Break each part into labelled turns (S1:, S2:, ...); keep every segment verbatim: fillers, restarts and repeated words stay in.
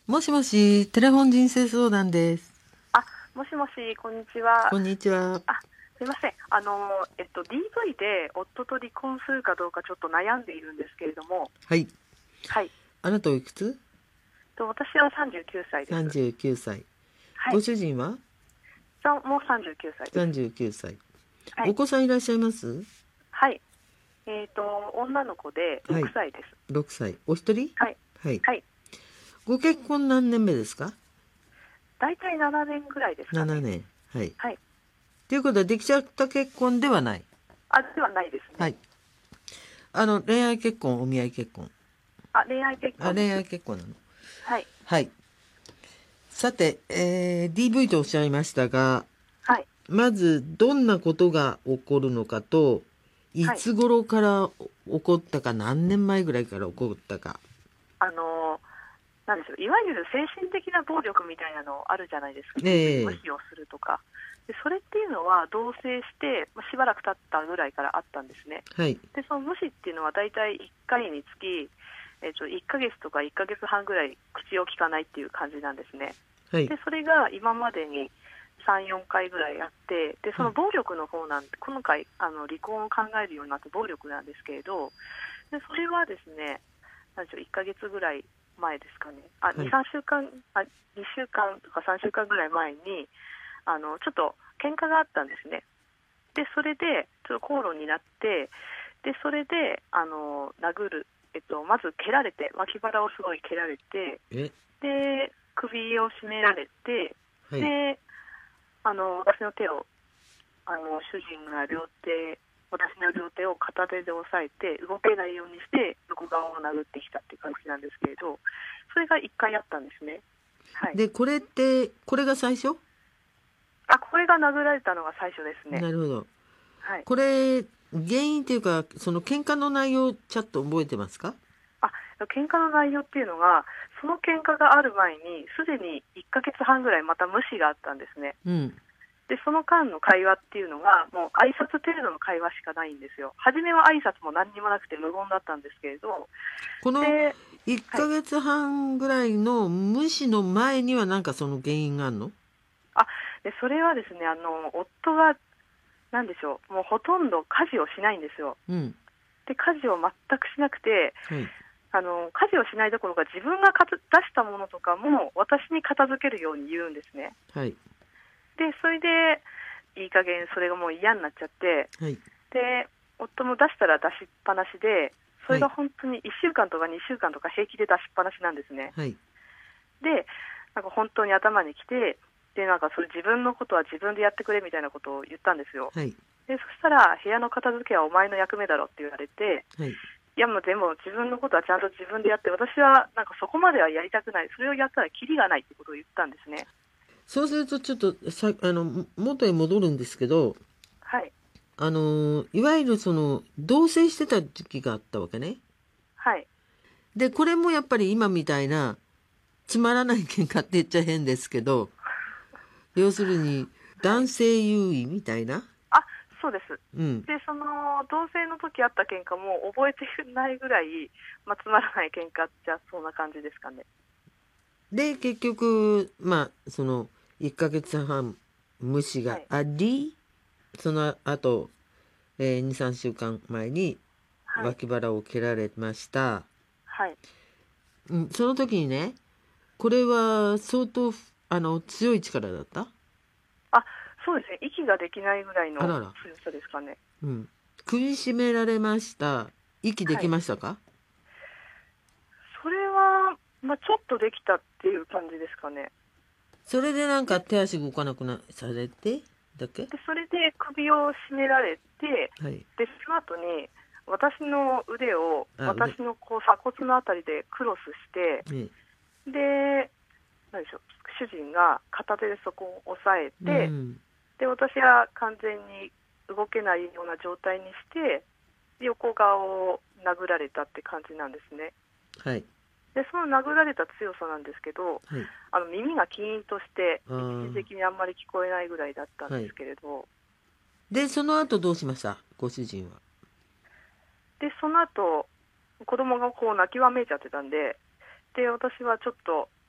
S1: もしもし、テレフォン人生相談です。
S2: あ、もしもし、こんにちは。
S1: こんにちは。
S2: あ、すいません。あの、えっと、ディーブイ で夫と離婚するかどうかちょっと悩んでいるんですけれども、
S1: はい。
S2: はい。
S1: あなたおいくつ？
S2: と私はさんじゅうきゅうさいです。
S1: さんじゅうきゅう 歳。
S2: はい。
S1: ご主人は？
S2: さんもうさんじゅうきゅうさいです。
S1: さんじゅうきゅうさい。
S2: はい。
S1: お子さんいらっしゃいます？
S2: はい。えっと、女の子で6
S1: はい。
S2: 歳です。
S1: ろくさい。お一人？
S2: はい。
S1: はい。
S2: はい。
S1: ご結婚何年目ですか？
S2: だいたいななねんぐらいですか
S1: 7
S2: ね。
S1: 年。はい。
S2: はい。
S1: ということは、できちゃった結婚ではない。
S2: あ、ではないですね。
S1: はい。あの、恋愛結婚、お見合い結婚。
S2: あ、恋愛結
S1: あ、恋
S2: 婚です。
S1: 愛結婚なの。
S2: はい。
S1: はい。さて、えー、ディーブイ とおっしゃいましたが、
S2: はい。
S1: まずどんなことが起こるのかと、い
S2: はい。
S1: つ頃から起こったか、何年前ぐらいから起こったか。
S2: あの、なんでしょう、いわゆる精神的な暴力みたいなのあるじゃないですか、急に無
S1: ええ。
S2: 視をするとか、でそれっていうのは同棲して、まあ、しばらく経ったぐらいからあったんですね。
S1: はい。
S2: でその無視っていうのは大体いっかいにつき、えっといっかげつとかいっかげつはんぐらい口を聞かないっていう感じなんですね。
S1: はい。
S2: でそれが今までにさん、よんかいぐらいあって、でその暴力の方なんで、今回あの離婚を考えるようになった暴力なんですけれど、でそれはですね、なんでしょう、いっかげつぐらい前ですかね、あに、
S1: はい。
S2: さんしゅうかん、あにしゅうかんとかさんしゅうかんぐらい前に、あのちょっと喧嘩があったんですね。でそれでちょっと口論になって、でそれであの殴る、えっと、まず蹴られて、脇腹をすごい蹴られて、
S1: え、
S2: で首を絞められて、
S1: はい。
S2: であの私の手を、あの主人が両手私の両手を片手で押さえて動けないようにして横側を殴ってきたっていう感じなんですけれど、それがいっかいあったんですね。はい。
S1: で、これって、これが最初？
S2: あ、これが殴られたのが最初ですね。
S1: なるほど。
S2: はい。
S1: これ、原因っていうか、その喧嘩の内容、ちゃんと覚えてますか？
S2: あ、喧嘩の内容っていうのが、その喧嘩がある前にすでにいっかげつはんぐらいまた無視があったんですね。
S1: うん。
S2: でその間の会話っていうのがもう挨拶程度の会話しかないんですよ。初めは挨拶も何にもなくて無言だったんですけれど、
S1: この
S2: で、
S1: 1
S2: はい。
S1: ヶ月半ぐらいの無視の前にはなんかその原因があるの？
S2: あ、でそれはですね、あの夫がなんでしょう、もうほとんど家事をしないんですよ。
S1: うん。
S2: で家事を全くしなくて、
S1: はい。
S2: あの家事をしないどころか自分がかつ出したものとかも私に片付けるように言うんですね。
S1: はい。
S2: でそれでいい加減それがもう嫌になっちゃって、
S1: はい。
S2: で夫も出したら出しっぱなしで、そ
S1: はい。
S2: れが本当にいっしゅうかんとかにしゅうかんとか平気で出しっぱなしなんですね。
S1: はい。
S2: でなんか本当に頭にきて、でなんかそれ自分のことは自分でやってくれみたいなことを言ったんですよ。
S1: はい。
S2: でそしたら部屋の片付けはお前の役目だろって言われて、
S1: はい。
S2: いやもうでも自分のことはちゃんと自分でやって、私はなんかそこまではやりたくない、それをやったらキリがないってことを言ったんですね。
S1: そうするとちょっとさ、あの、元に戻るんですけど、
S2: はい。
S1: あの、いわゆるその、同棲してた時期があったわけね。
S2: はい。
S1: で、これもやっぱり今みたいな、つまらない喧嘩って言っちゃ変ですけど、要するに、
S2: はい。
S1: 男性優位みたいな。
S2: あ、そうです。
S1: うん。
S2: でその同棲の時あった喧嘩も覚えてないぐらい、まあ、つまらない喧嘩じゃそんな感じですかね。
S1: で、結局、まあ、その、いっかげつはん無視が
S2: はい。
S1: あり、その後、えー、に、さんしゅうかんまえに
S2: はい。
S1: 脇腹を蹴られました。
S2: はい。
S1: うん、その時にね、これは相当、あの、強い力だった？
S2: あ、そうですね、息ができないぐらいの
S1: あらら。
S2: 強さですかね。
S1: うん。首絞められました。息でき
S2: はい。
S1: ましたか？
S2: それは、まあ、ちょっとできたっていう感じですかね。
S1: それでなんか
S2: で
S1: 手足動かなくなされてだけ？
S2: でそれで首を絞められて、
S1: はい。
S2: でその後に私の腕を
S1: あ、腕。
S2: 私のこう鎖骨のあたりでクロスして、
S1: ね。
S2: で何でしょう、主人が片手でそこを押さえ
S1: う
S2: て、
S1: ん。
S2: で私は完全に動けないような状態にして、横側を殴られたって感じなんですね。
S1: はい。
S2: でその殴られた強さなんですけど、
S1: はい。
S2: あの耳がキーンとして
S1: あ
S2: 一時的
S1: あ。
S2: にあんまり聞こえないぐらいだったん
S1: はい。
S2: ですけれど、
S1: で、その後どうしましたご主人は？
S2: でその後子供がこう泣きわめいちゃってたんで、で私はちょっと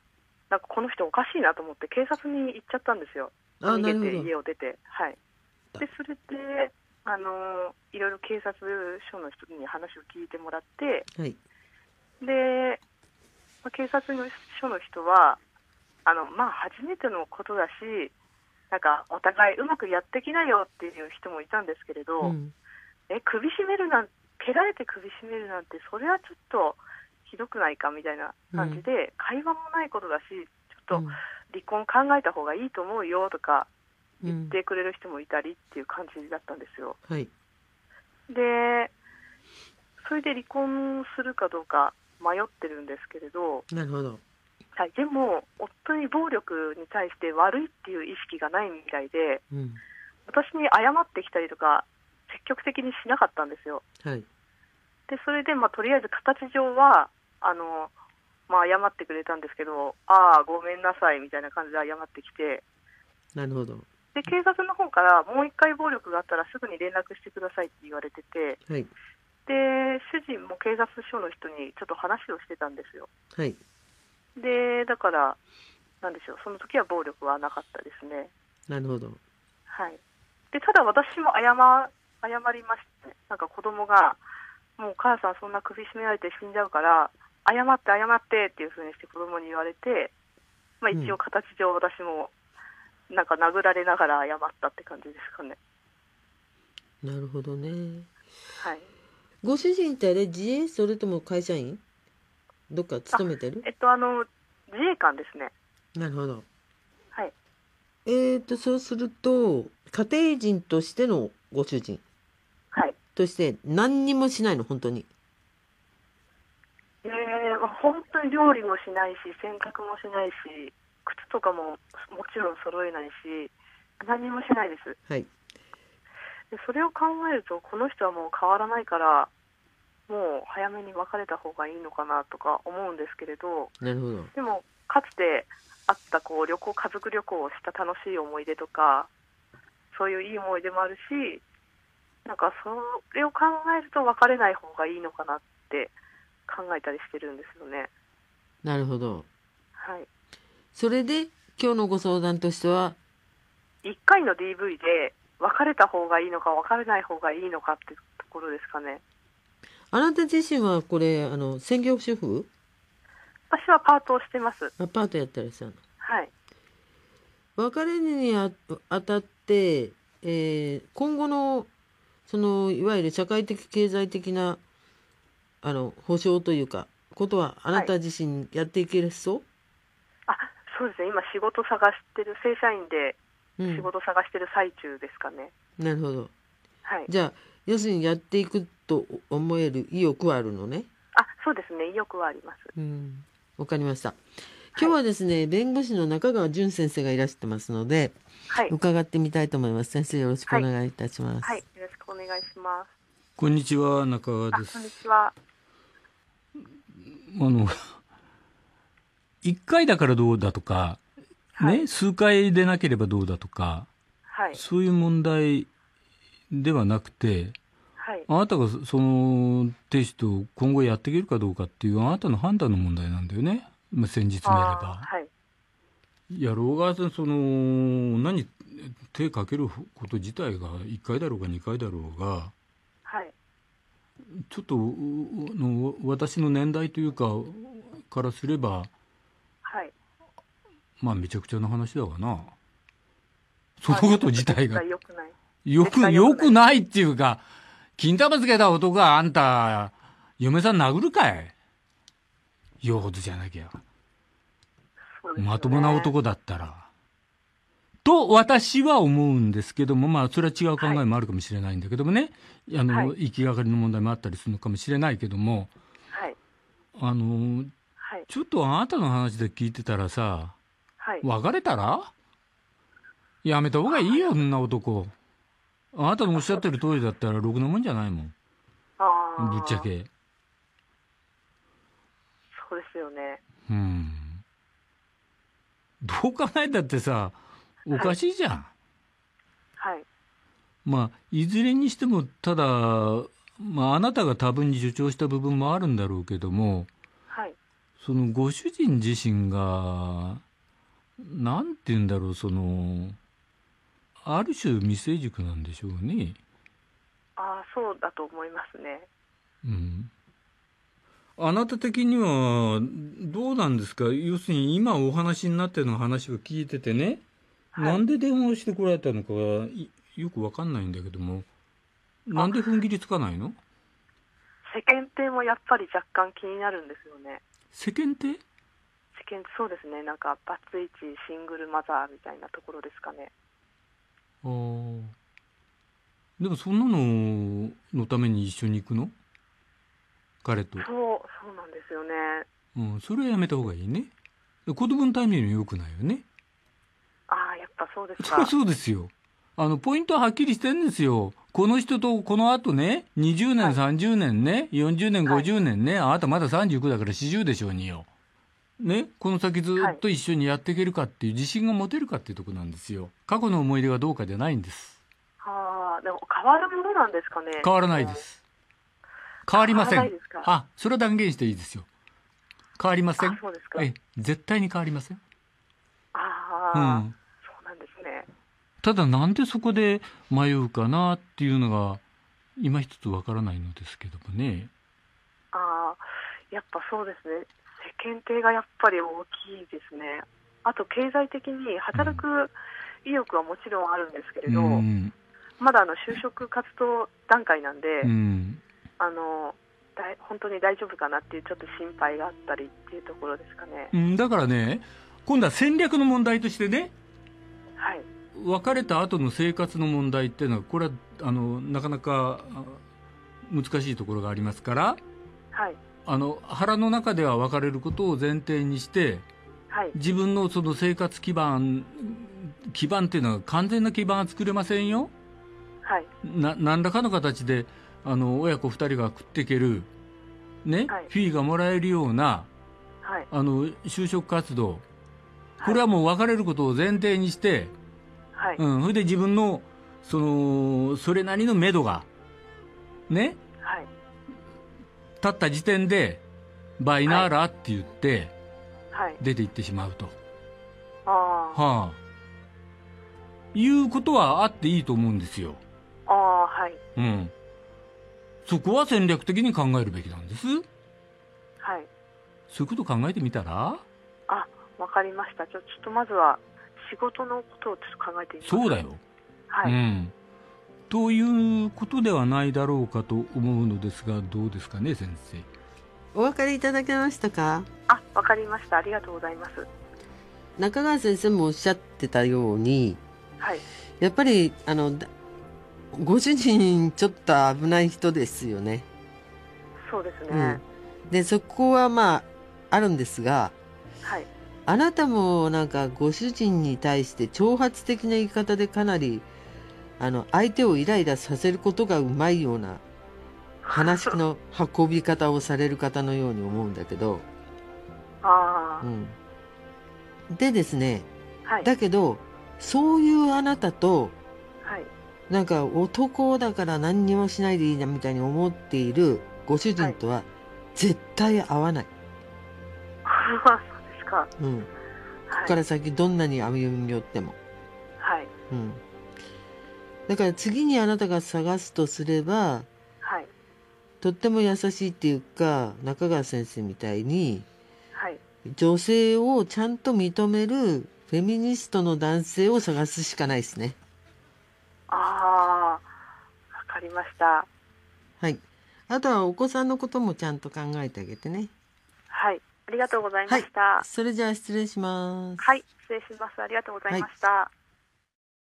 S2: なんかこの人おかしいなと思って警察に行っちゃったんですよ。
S1: あ、
S2: 逃げて
S1: なるほど。
S2: 家を出て、はい、でそれであのいろいろ警察署の人に話を聞いてもらって、
S1: はい。
S2: で、まあ警察署の人はあの、まあ、初めてのことだし、なんかお互いうまくやってきなよっていう人もいたんですけれど、
S1: うん。
S2: え首絞めるなん蹴られて首絞めるなんてそれはちょっとひどくないかみたいな感じで、会話もないことだし、ちょっと
S1: うん。
S2: 離婚考えた方がいいと思うよとか言っ
S1: うん。
S2: てくれる人もいたりっていう感じだったんですよ。
S1: はい。
S2: でそれで離婚するかどうか迷ってるんですけれど、
S1: なるほど。
S2: はい、でも夫に暴力に対して悪いっていう意識がないみたいで、
S1: うん。
S2: 私に謝ってきたりとか積極的にしなかったんですよ。
S1: はい。
S2: でそれで、まあ、とりあえず形上はあの、まあ、謝ってくれたんですけど、ああごめんなさいみたいな感じで謝ってきて、
S1: なるほど。
S2: で警察の方からもう一回暴力があったらすぐに連絡してくださいって言われてて、
S1: はい。
S2: で主人も警察署の人にちょっと話をしてたんですよ。
S1: はい。
S2: でだからなんでしょう、その時は暴力はなかったですね。
S1: なるほど。
S2: はい、でただ私も謝謝りまして、なんか子供がもうお母さんそんな首絞められて死んじゃうから謝って謝ってっていう風にして子供に言われて、まあ、一応形上私もなんか殴られながら謝ったって感じですかね。
S1: なるほどね。
S2: はい、
S1: ご主人ってあれ自営それとも会社員どっか
S2: あ
S1: 勤めてる？
S2: えっとあの自衛官ですね。
S1: なるほど。
S2: はい、
S1: えーとそうすると家庭人としてのご主人
S2: はい、
S1: として何にもしないの本当に？
S2: えーまあ、本当に料理もしないし洗濯もしないし靴とかももちろん揃えないし何もしないです。
S1: はい。
S2: でそれを考えるとこの人はもう変わらないからもう早めに別れた方がいいのかなとか思うんですけれど、
S1: なるほど。
S2: でもかつてあったこう旅行家族旅行をした楽しい思い出とかそういういい思い出もあるし、なんかそれを考えると別れない方がいいのかなって考えたりしてるんですよね。
S1: なるほど。
S2: はい、
S1: それで今日のご相談としてはい
S2: っかいの ディーブイ で別れた方がいいのか別れない方がいいのかってところですかね。
S1: あなた自身はこれあの専業主婦？
S2: 私はパートをしてます。
S1: アパートやったりしたの？
S2: はい、
S1: 別れるにああたって、えー今後のそのいわゆる社会的経済的なあの保障というかことはあな
S2: はい、
S1: た自身やっていけるそう？
S2: あそうですね、今仕事探してる正社員で仕
S1: うん。
S2: 事探してる最中ですかね。
S1: なるほど。
S2: はい、
S1: じゃあ要するにやっていくと思える意欲はあるのね。
S2: あそうですね、意欲はあります。
S1: うん。わかりました。今日
S2: はい、
S1: はですね、弁護士の中川淳先生がいらしてますので、
S2: はい、
S1: 伺ってみたいと思います。先生よろしく
S2: はい、
S1: お願いいたしま
S2: はい、
S1: す。
S2: よろしくお願いします。
S3: こんにちは、中川
S2: あ、
S3: で
S2: こんに
S3: す。
S2: ちは。
S3: あの、いっかいだからどうだとか、
S2: はい、
S3: ね、数回でなければどうだとか、
S2: はい、
S3: そういう問題ではなくて、
S2: はい、
S3: あなたがそのテストを今後やっていけるかどうかっていうあなたの判断の問題なんだよね。まあ、先日見れ
S2: あ
S3: ば。
S2: はい、
S3: やろうが、その、何、手かけること自体がいっかいだろうがにかいだろうが、
S2: はい、
S3: ちょっとうの私の年代というかからすれば、
S2: はい。
S3: まあめちゃくちゃな話だわな。そのこと自体が
S2: 絶対良くない。
S3: よく
S2: 絶対良くない
S3: よくないっていうか、金玉つけた男があんた嫁さん殴るかい？よほどじゃなきゃ。
S2: そうですね。
S3: まともな男だったら。と私は思うんですけども、まあそれは違う考えもあるかもしれないんだけどもね、あの、
S2: はい、
S3: 行きがかりの問題もあったりするのかもしれないけども、
S2: はい、
S3: あの
S2: はい、
S3: ちょっとあなたの話で聞いてたらさ、
S2: はい。
S3: 別れたらやめた方がいいよ、そんな男。あなたのおっしゃってる通りだったらろくなもんじゃないもん、
S2: あ
S3: ぶっちゃけ。
S2: そうですよね。
S3: うん。どう考えたってさ、おかしいじゃん。
S2: はい、
S3: まあいずれにしても、ただ、まあ、あなたが多分に助長した部分もあるんだろうけども、
S2: はい、
S3: そのご主人自身がなんて言うんだろう、そのある種未成熟なんでしょうね。
S2: ああ、そうだと思いますね。
S3: うん。あなた的にはどうなんですか。要するに今お話になってるの話を聞いててね、
S2: はい、
S3: なんで電話をしてこられたのかよくわかんないんだけども、なんで踏ん切りつかないの？
S2: 世間体もやっぱり若干気になるんですよね。
S3: 世間体？
S2: 世間、そうですね、なんかバツイチシングルマザーみたいなところですかね。
S3: ああ。でもそんなののために一緒に行くの？彼と。
S2: そう、そうなんですよね。
S3: うん、それはやめた方がいいね。子供のためには良くないよね。
S2: ああ、やっぱそうですか。
S3: そりゃそうですよ。あのポイントははっきりしてるんですよ。この人とこの後ね、にじゅうねん、はい、さんじゅうねんね、よんじゅうねん、ごじゅうねんね、はい、あなたまださんじゅうきゅうだからよんじゅうでしょうによ。ね、この先ずっと一緒にやっていけるかっていう自信が持てるかっていうところなんですよ。過去の思い出がどうかじゃないんです。
S2: はあ、でも変わるものなんですかね。
S3: 変わらないです。変わりません。
S2: 変わらないですか。
S3: あ、それは断言していいですよ。変わりません。
S2: あ、そうですか。
S3: え、絶対に変わりません。
S2: ああ、うん、そうなんですね。
S3: ただなんでそこで迷うかなっていうのが今一つわからないのですけどもね。
S2: ああ、やっぱそうですね。世間体がやっぱり大きいですね。あと経済的に働く意欲はもちろんあるんですけれど、うん、まだあの就職活動段階なんで、うん、あのだい本当に大丈夫かなっていうちょっと心配があったりっていうところですかね。
S3: うん、だからね、今度は戦略の問題としてね、
S2: はい、
S3: 別れた後の生活の問題っていうのはこれはあのなかなか難しいところがありますから、
S2: はい、
S3: あの腹の中では別れることを前提にして、はい、自分のその生活基盤基盤っていうのは完全な基盤は作れませんよ、はい、な何らかの形であの親子ふたりが食っていける、ね、はい、フィーがもらえるような、はい、あの就職活動、これはもう別れることを前提にして、はい、うん、それで自分のそのそれなりの目処がね、はい、立った時点でバイナーラって言って、はい、出て行ってしまうと、あ、はあ、いうことはあっていいと思うんですよ。
S2: あ、はい、
S3: うん、そこは戦略的に考えるべきなんです。はい、そういうことを考えてみたら。
S2: あ、わかりました。ちょ、ちょっとまずは仕事のことをちょっと考えてみます。
S3: そうだよ、はい、うん、ということではないだろうかと思うのですが、どうですかね先生。
S1: お分かりいただけましたか？
S2: あ、わかりました。ありがとうございます。
S1: 中川先生もおっしゃってたように、はい、やっぱりあのご主人ちょっと危ない人ですよね。
S2: そうですね、
S1: うん、でそこはまああるんですが、はい、あなたもなんかご主人に対して挑発的な言い方でかなりあの相手をイライラさせることがうまいような話の運び方をされる方のように思うんだけど、あ、うん、でですね、はい、だけどそういうあなたと、はい、なんか男だから何にもしないでいいなみたいに思っているご主人とは絶対合わない、
S2: はい、そうですか、
S1: うん、ここから先どんなに歩み寄っても、はい、うん、だから次にあなたが探すとすれば、はい、とっても優しいっていうか中川先生みたいに、はい、女性をちゃんと認めるフェミニストの男性を探すしかないですね。
S2: ああ、わかりました。
S1: はい。あとはお子さんのこともちゃんと考えてあげてね。
S2: はい。ありがとうございました。
S1: はい、それじゃあ失礼します。
S2: はい。失礼します。ありがとうございました。はい。